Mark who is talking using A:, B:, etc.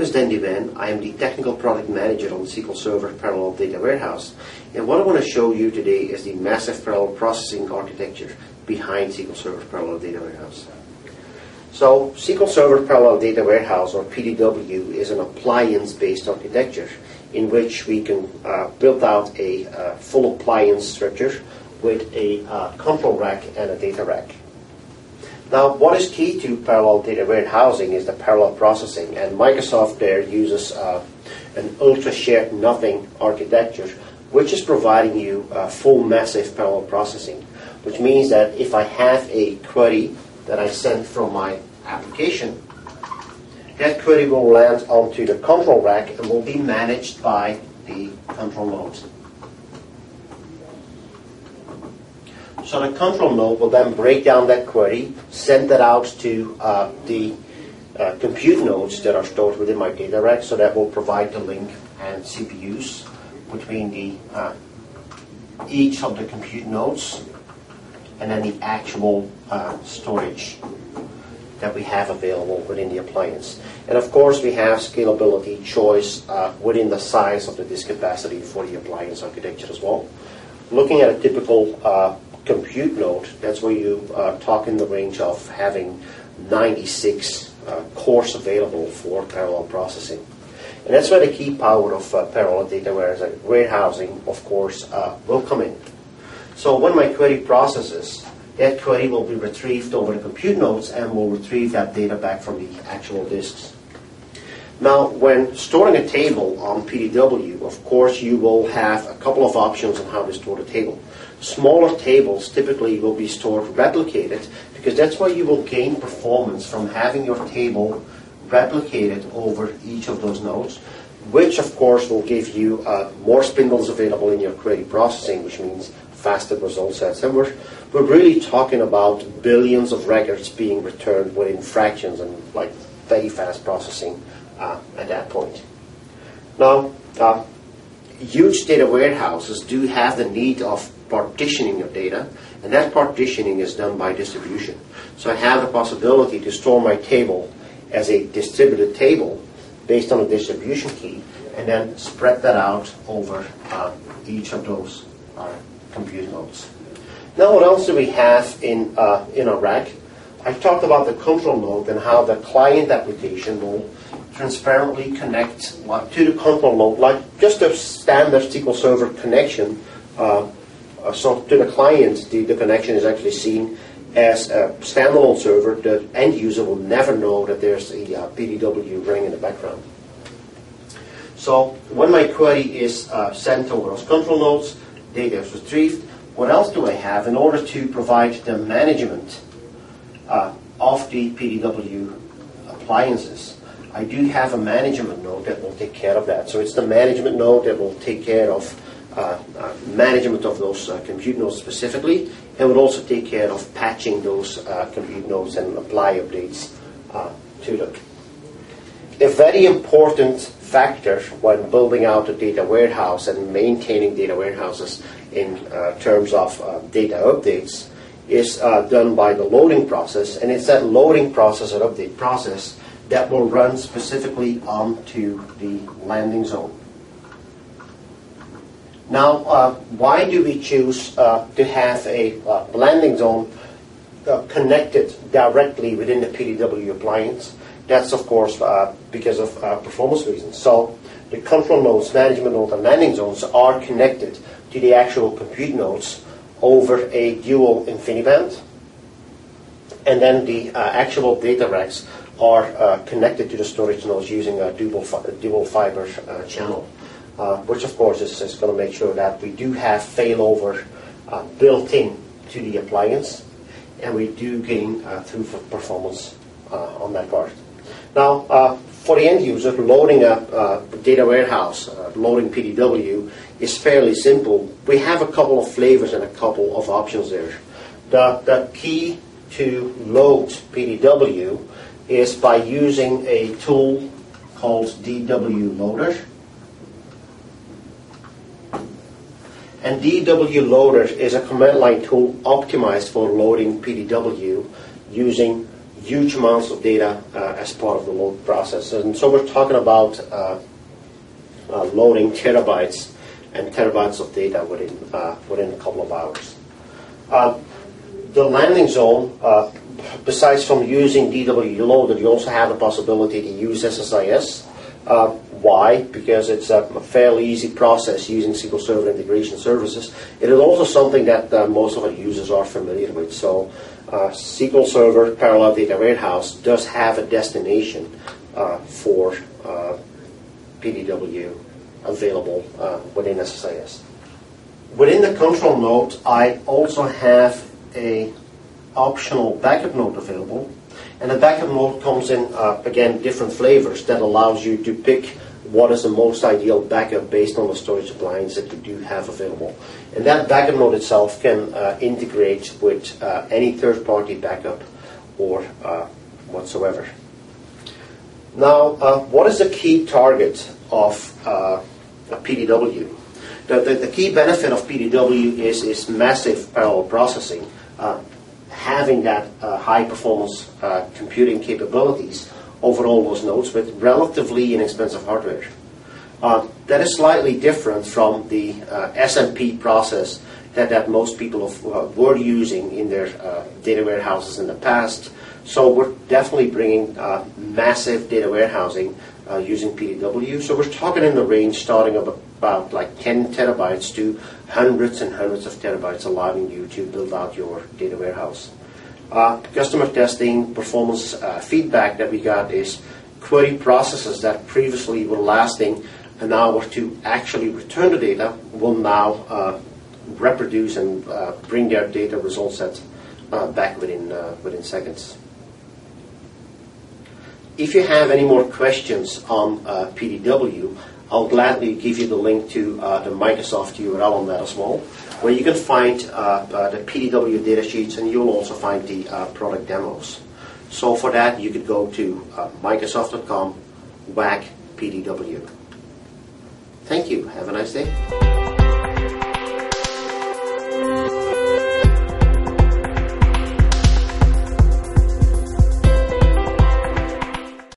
A: is Dendy Van. I am the Technical Product Manager on SQL Server Parallel Data Warehouse. And what I want to show you today is the massive parallel processing architecture behind SQL Server Parallel Data Warehouse. So SQL Server Parallel Data Warehouse, or PDW, is an appliance-based architecture in which we can build out a full appliance structure with a control rack and a data rack. Now, what is key to parallel data warehousing is the parallel processing, and Microsoft there uses an ultra-shared nothing architecture, which is providing you full massive parallel processing, which means that if I have a query that I send from my application, that query will land onto the control rack and will be managed by the control node. So the control node will then break down that query, send that out to the compute nodes that are stored within my data rack, so that will provide the link and CPUs between each of the compute nodes and then the actual storage that we have available within the appliance. And of course we have scalability choice within the size of the disk capacity for the appliance architecture as well. Looking at a typical compute node, that's where you talk in the range of having 96 cores available for parallel processing. And that's where the key power of parallel data warehousing, of course, will come in. So when my query processes, that query will be retrieved over the compute nodes and will retrieve that data back from the actual disks. Now, when storing a table on PDW, of course, you will have a couple of options on how to store the table. Smaller tables typically will be stored replicated, because that's why you will gain performance from having your table replicated over each of those nodes, which of course will give you more spindles available in your query processing, which means faster result sets. And we're really talking about billions of records being returned within fractions and like very fast processing at that point. Now, huge data warehouses do have the need of partitioning your data, and that partitioning is done by distribution. So I have the possibility to store my table as a distributed table based on a distribution key, and then spread that out over each of those compute nodes. Now, what else do we have in a rack? I talked about the control node and how the client application will transparently connect to the control node, like just a standard SQL Server connection. So to the client, the connection is actually seen as a standalone server. The end user will never know that there's a PDW ring in the background. So when my query is sent over those control nodes, data is retrieved. What else do I have in order to provide the management of the PDW appliances? I do have a management node that will take care of that. So it's the management node that will take care of management of those compute nodes specifically, and will also take care of patching those compute nodes and apply updates to them. A very important factor when building out a data warehouse and maintaining data warehouses in terms of data updates is done by the loading process, and it's that loading process or update process that will run specifically onto the landing zone. Now, why do we choose to have a landing zone connected directly within the PDW appliance? That's, of course, because of performance reasons. So the control nodes, management nodes, and landing zones are connected to the actual compute nodes over a dual InfiniBand. And then the actual data racks are connected to the storage nodes using a dual fiber channel. Which of course is going to make sure that we do have failover built in to the appliance, and we do gain throughput performance on that part. Now, for the end user, loading a data warehouse, loading PDW is fairly simple. We have a couple of flavors and a couple of options there. The key to load PDW is by using a tool called DW Loader. And DW Loader is a command line tool optimized for loading PDW using huge amounts of data as part of the load process. And so we're talking about loading terabytes and terabytes of data within a couple of hours. The landing zone, besides from using DWD Loader, you also have the possibility to use SSIS. Why? Because it's a fairly easy process using SQL Server integration services. It is also something that most of our users are familiar with. So SQL Server Parallel Data Warehouse does have a destination for PDW available within SSIS. Within the control node, I also have a optional backup node available. And the backup node comes in, again, different flavors that allows you to pick what is the most ideal backup based on the storage appliance that you do have available. And that backup node itself can integrate with any third-party backup or whatsoever. Now, what is the key target of PDW? The key benefit of PDW is massive parallel processing. Having that high-performance computing capabilities over all those nodes with relatively inexpensive hardware. That is slightly different from the SMP process that most people were using in their data warehouses in the past. So we're definitely bringing massive data warehousing using PDW. So we're talking in the range starting of about like 10 terabytes to hundreds and hundreds of terabytes, allowing you to build out your data warehouse. Customer testing, performance feedback that we got is query processes that previously were lasting an hour to actually return the data will now reproduce and bring their data result set back within seconds. If you have any more questions on PDW, I'll gladly give you the link to the Microsoft URL on that as well, where you can find the PDW data sheets, and you'll also find the product demos. So for that, you could go to Microsoft.com/PDW. Thank you. Have a nice day.